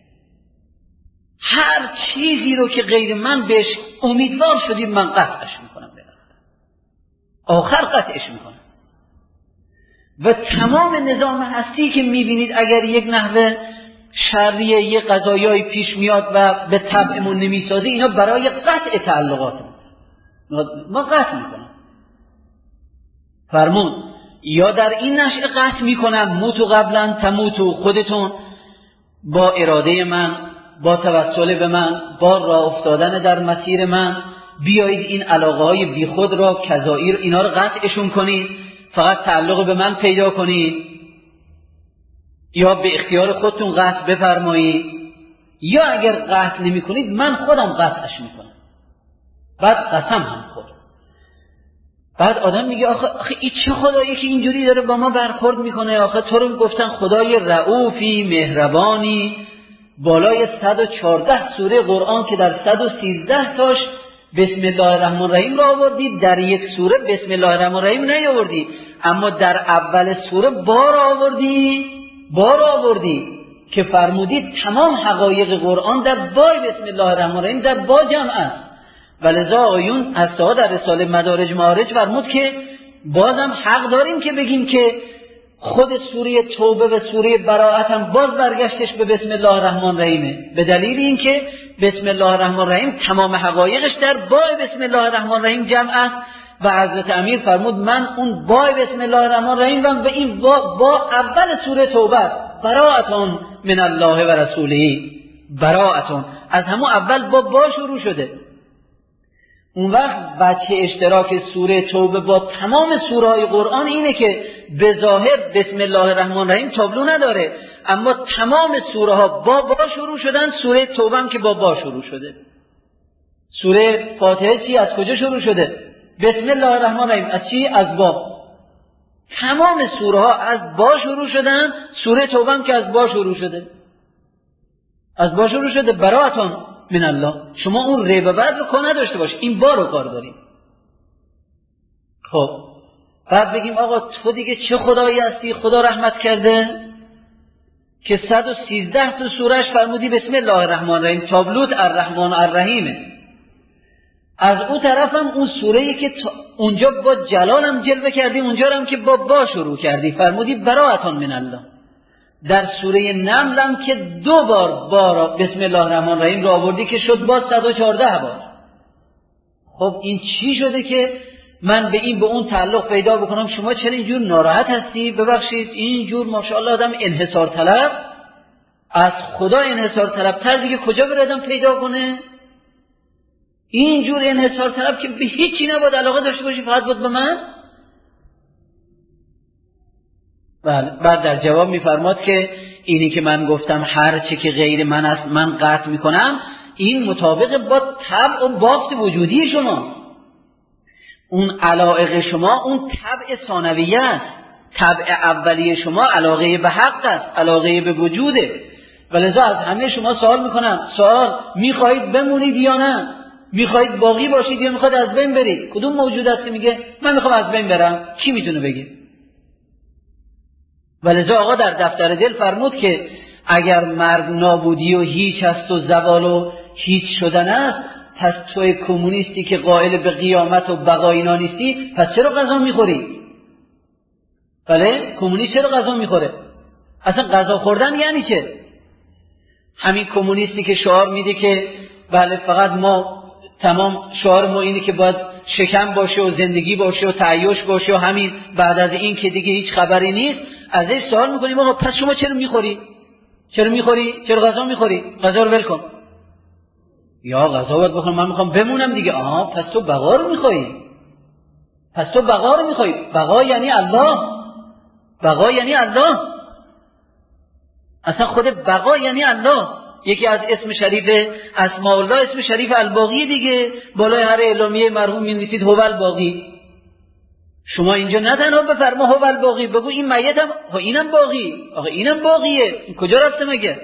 هر چیزی رو که غیر من بهش امیدوار شدید من قطعش میکنم، آخر قطعش میکنم. و تمام نظام هستی که میبینید اگر یک نحوه شریه یک قضایایی پیش میاد و به طبعمون نمیسازه، اینا برای قطع تعلقات ما قطع میکنم. فرمون یا در این نشأه قطع میکنم موتو قبلا تموتو، خودتون با اراده من، با توسل به من، با راه افتادن در مسیر من بیایید این علاقه های بی خود را کذائر اینا رو قطعشون کنید، فقط تعلق به من پیدا کنید، یا به اختیار خودتون قطع بفرمایید، یا اگر قطع نمی کنید من خودم قطعش میکنم. بعد قسم هم خورد. بعد آدم میگه آخه, آخه این چه خدایی که اینجوری داره با ما برخورد میکنه؟ آخه تو رو گفتن خدای رؤوفی مهربانی. بالای صد و چهارده سوره قرآن که در صد و سیزده تاش بسم الله الرحمن الرحیم را آوردی، در یک سوره بسم الله الرحمن الرحیم نیاوردی، اما در اول سوره بار آوردی بار آوردی که فرمودید تمام حقایق قرآن در بای بسم الله الرحمن الرحیم در با جمع است. ولذا آیون از تا در رساله مدارج معارج فرمود که بازم حق داریم که بگیم که خود سوره توبه و سوره براءت هم باز برگشتش به بسم الله الرحمن الرحیم، به دلیل اینکه بسم الله الرحمن الرحیم تمام حقایقش در بای بسم الله الرحمن الرحیم جمع است. و حضرت امیر فرمود من اون بای بسم الله الرحمن الرحیم و این با, با اول سوره توبه براءتون من الله و رسوله، براءتون از همون اول با با شروع شده. اون وقت وجه اشتراک سوره توبه با تمام سوره های قرآن اینه که به ظاهر بسم الله الرحمن الرحیم تابلو نداره، اما تمام سوره ها با با شروع شدن. سوره توبه هم که با با شروع شده. سوره فاتحه چی؟ از کجا شروع شده؟ بسم الله الرحمن الرحیم. از چی؟ از با. تمام سوره ها از با شروع شدن. سوره توبه هم که از با شروع شده، از با شروع شده. براءتون من الله. شما اون ریب بعد رو کار نداشته باش، این با رو کار داریم. خب بعد بگیم آقا تو دیگه چه خدایی هستی؟ خدا رحمت کرده که صد و سیزده تا سورش فرمودی بسم الله الرحمن الرحیم، تابلوت الرحمن الرحیمه. از اون طرف هم اون سوره‌ای که اونجا با جلالم جلوه کردی، اونجا هم که با با شروع کردی فرمودی براءتون من الله. در سوره نمل هم که دو بار بار بسم الله الرحمن الرحیم را آوردی که شد با صد و چهارده بار. خب این چی شده که من به این به اون تعلق پیدا بکنم؟ شما چرا اینجور ناراحت هستی؟ ببخشید اینجور ماشاءالله آدم انحصار طلب، از خدا انحصار طلب تر دیگه کجا برادم پیدا کنه؟ اینجور انحصار طلب که به هیچی نباید علاقه داشته باشی، فقط بود به من. بله. بعد در جواب میفرماد که اینی که من گفتم هر چی که غیر من است من قطع میکنم، این مطابق با طبع و بافت وجودی شما، اون علایق شما اون طبع ثانویه است. طبع اولیه شما علاقه به حق است، علاقه به وجوده. ولذا از همه شما سوال میکنم، سوال میخواهید بمونید یا نه؟ میخواهید باقی باشید یا میخواهید از بین برید؟ کدوم موجود است که میگه من میخوام از بین برم؟ کی میتونه بگه؟ ولذا آقا در دفتر دل فرمود که اگر مرگ نابودی و هیچ است و زوال و هیچ شدن است، پس توی کمونیستی که قائل به قیامت و بقا اینا نیستی، پس چرا غذا میخوری؟ بله کمونیست چرا غذا میخوره؟ اصلا غذا خوردن یعنی چه؟ همین کمونیستی که شعار میده که بله فقط ما تمام شعار ما اینه که باید شکم باشه و زندگی باشه و تعیش باشه و همین، بعد از این که دیگه هیچ خبری نیست. ازش سوال میکنیم آقا پس شما چرا میخوری؟ چرا میخوری؟ چرا غذا میخوری؟ غذا رو ول کن. یا غذا باید بخورم، من میخوام بمونم دیگه. آها پس تو بقا رو میخوای، پس تو بقا رو میخوای. بقا یعنی الله، بقا یعنی الله، اصلا خود بقا یعنی الله. یکی از اسم شریف اسماء الله اسم شریف الباقی دیگه، بالای هر اعلامیه مرحوم می‌نویسید هو الباقی. شما اینجا نه تنها بفرما هو الباقی، بگو این میتم ها اینم باقی، آخه اینم باقیه، این کجا رفته مگه؟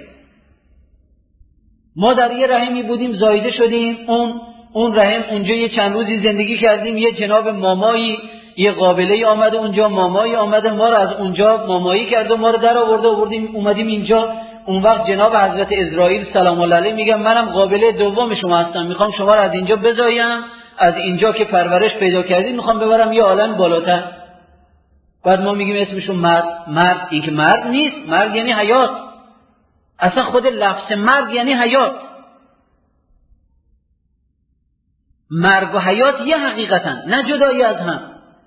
ما در یه رحمی بودیم زایده شدیم، اون اون رحم اونجا یه چند روزی زندگی کردیم، یه جناب مامایی یه قابله‌ای آمده اونجا، مامایی آمده ما رو از اونجا مامایی کرد و ما رو در آورده آوردیم اومدیم اینجا. اون وقت جناب حضرت اسرائیل سلام الله علیه میگم منم قابله دوم شما هستم، میخوام شما رو از اینجا بزایم، از اینجا که پرورش پیدا کردید میخوام ببرم یه عالم بالاتر. بعد ما میگیم اسمشون مرد. مرد این که مرد نیست، مرد یعنی حیات، اصلا خود لفظ مرد یعنی حیات. مرگ و حیات یه حقیقتن، نه جدایی از هم.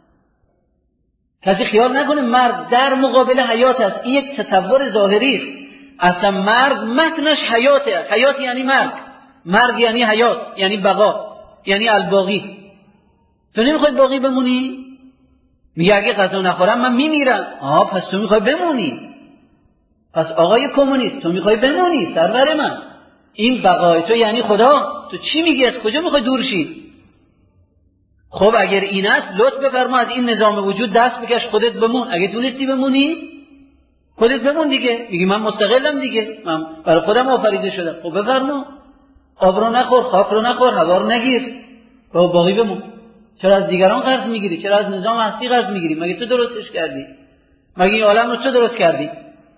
کسی خیال نکنه مرگ در مقابل حیات است، این یک تصور ظاهری است. اصلا مرگ متنش حیاته. حیات یعنی مرگ، مرگ یعنی حیات، یعنی بقا، یعنی الباقی. تو نمیخوای باقی بمونی؟ میگه اگه غذا نخورم من میمیرم. آها پس تو میخوای بمونی. پس آقای کمونیست تو میخوای بمونی سرور من. این بقای تو یعنی خدا. تو چی میگی؟ از کجا میخوای دور شی؟ خب اگر این است لطف بفرما از این نظام وجود دست بکش خودت بمون. اگه تونستی بمونی خودت بمون دیگه. میگی من مستقلم دیگه، من برای خودم آفریده شدم. خب بفرما آب رو نخور، خاک رو نخور، هوا رو نگیر، با باقی بمون. چرا از دیگران قرض میگیری؟ چرا از نظام هستی قرض میگیری؟ مگه تو درستش کردی؟ مگه این عالم رو تو درست کردی؟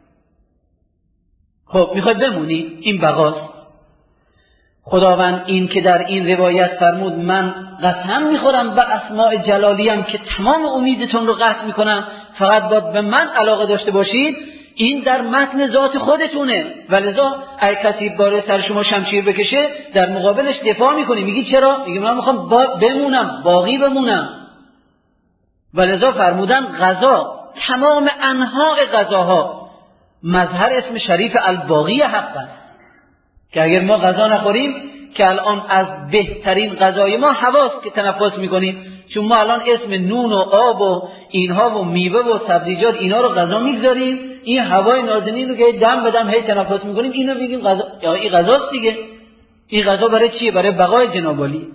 خب میخوای بمونی؟ این بقاست. خداوند این که در این روایت فرمود من قسم میخورم به اسماء جلالیم که تمام امیدتون رو قطع میکنم، فقط باید به من علاقه داشته باشید، این در متن ذات خودتونه. ولذا اگه کسی باره سر شما شمشیر بکشه در مقابلش دفاع میکنی. میگی چرا؟ میگی من میخوام با بمونم، باقی بمونم. ولذا فرمودن غذا، تمام انواع غذاها مظهر اسم شریف الباقی حق است، که اگر ما غذا نخوریم که الان از بهترین غذای ما هواست که تنفس میکنیم، چون ما الان اسم نون و آب و اینها و میوه و سبزیجات اینا رو غذا میگذاریم، این هوای نازنین رو که دم به دم هی تنفس میکنیم اینو میگیم غذا. یا این غذاست دیگه. این غذا برای چیه؟ برای بقای جناب عالی.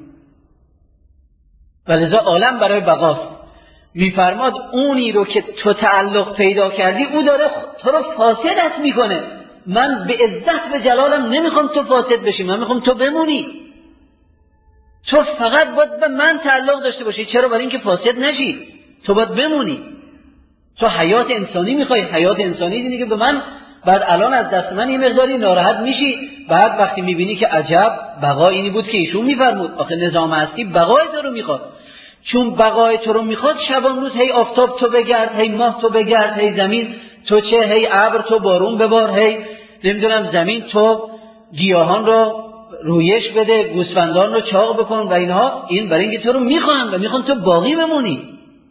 ولذا عالم برای بقاست. میفرماد اونی رو که تو تعلق پیدا کردی او داره تو رو فاسدت میکنه. من به عزت به جلالم نمیخوام تو فاسد بشی، من میخوام تو بمونی. تو فقط باید به من تعلق داشته باشی. چرا؟ برای اینکه فاسد نشی. تو باید بمونی. تو حیات انسانی میخوای. حیات انسانی اینه که به من بعد الان از دست من یه مقداری ناراحت میشی، بعد وقتی میبینی که عجب بقا اینی بود که ایشون میفرمود. آخه نظام هستی بقای تو رو میخواد. چون بقای تو رو میخواد شبان روز هی آفتاب تو بگرد، هی ماه تو بگرد، هی زمین تو چه، هی ابر تو بارون ببار، هی نمیدونم زمین تو گیاهان رو رویش بده، گوسفندان رو چاق بکن و اینها. این برای اینکه تو رو میخوان و میخوان تو باقی بمونی.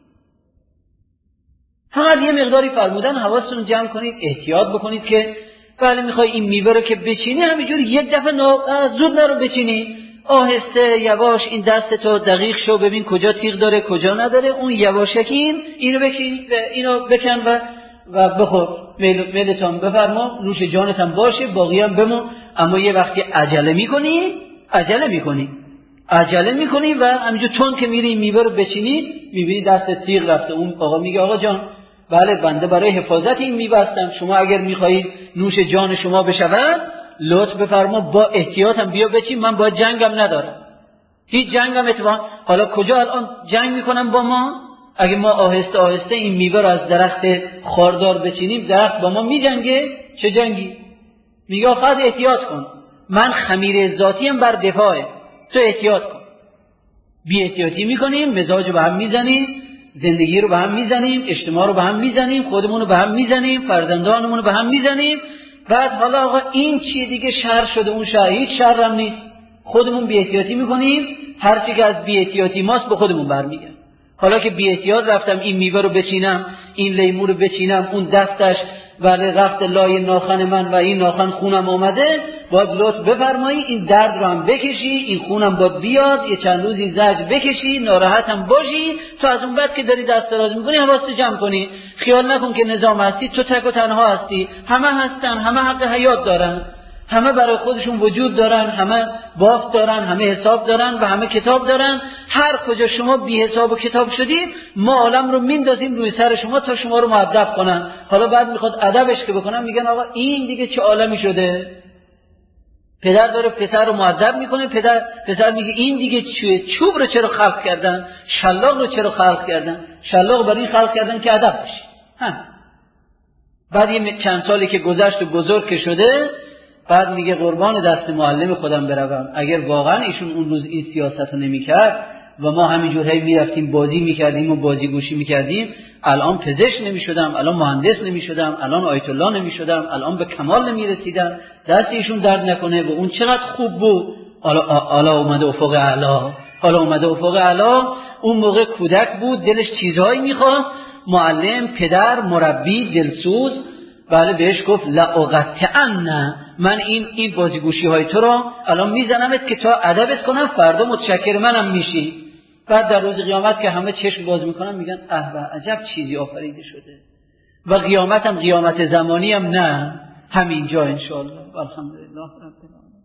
فقط یه مقداری فرمودن حواستون جمع کنید، احتیاط بکنید که بله میخوای این میوه رو که بچینی همینجوری یک دفعه زود نرو بچینی، آهسته یواش این دست تو دقیق شو، ببین کجا تیغ داره کجا نداره، اون یواشکی این اینو بکن اینو بکن و و بخور، میل میلتون بفرما، نوش جانتم باشه، باقی هم بمون. اما یه وقتی عجله میکنی عجله میکنی عجله میکنی و همینجور چون که میری میوه رو بچینی میبینی دست تیغ رفته. اون آقا میگه آقا جان بله بنده برای حفاظت این میوه هستم، شما اگر میخواهید نوش جان شما بشود لطف بفرما با احتیاطم بیا بچین، من با جنگم ندارم، هیچ جنگم اتفاقا. حالا کجا الان جنگ میکنم با ما؟ اگه ما آهسته آهسته این میوه رو از درخت خاردار بچینیم درخت با ما میجنگه؟ چه جنگی؟ میگه فقط احتیاط کن، من خمیر ذاتیم بر دفاعه، تو احتیاط کن. بی احتیاطی میکنیم مزاج رو به هم میزنیم، زندگی رو به هم میزنیم، اجتماع رو به هم میزنیم، خودمون رو به هم میزنیم، فرزندانمون رو به هم میزنیم. بعد حالا آقا این چیه دیگه؟ شر شده اون شر، هیچ شر هم نیست. خودمون بی احتیاطی میکنیم، هر چی که از بی احتیاطی ماست به خودمون برمیگرده. حالا که بی احتیاط رفتم این میوه رو بچینم، این لیمو رو بچینم، اون دستش ولی رفت لای ناخن من و این ناخن خونم آمده، باید لطف بفرمایی این درد رو هم بکشی، این خونم باید بیاد، یه چند روزی زجر بکشی، ناراحتم باشی، تو از اون بعد که داری دست دراز میکنی حواست جمع کنی، خیال نکن که نظام هستی تو تک و تنها هستی، همه هستن، همه حق حیات دارن، همه برای خودشون وجود دارن، همه بافت دارن، همه حساب دارن و همه کتاب دارن. هر کجا شما بی حساب و کتاب شدید ما عالم رو میندازیم روی سر شما تا شما رو مؤدب کنن. حالا بعد میخواد ادبش که بکنن، میگن آقا این دیگه چه عالمی شده؟ پدر داره پسر رو مؤدب میکنه، پدر پسر میگه این دیگه چیه؟ چوب رو چرا خلق کردن؟ شلاق رو چرا خلق کردن؟ شلاق برای این خلق کردن که ادب بشه. هم بعد یه چند سالی که گذشت و بزرگ که شده، بعد میگه قربان دست معلم خودم بروم. اگر واقعا ایشون اون روز این سیاست رو نمیکرد و ما همینجور هی میرفتیم بازی میکردیم و بازی گوشی میکردیم، الان پزشک نمیشدم، الان مهندس نمیشدم، الان آیت الله نمیشدم، الان به کمال نمیرسیدم. دست ایشون درد نکنه و اون چقدر خوب بود. حالا حالا اومده افق اعلی، حالا اومده افق اعلی. اون موقع کودک بود، دلش چیزهایی میخواست. معلم، پدر، مربی، دلسوز، بله بهش گفت لأقطعن، من این این بازیگوشی های تو رو الان میزنمت که تا ادبت کنم، فردا متشکر منم میشی. بعد در روز قیامت که همه چشم باز میکنن میگن اه و عجب چیزی آفریده شده. و قیامت هم قیامت زمانی هم نه، همینجا ان شاء الله. الحمدلله رب العالمین.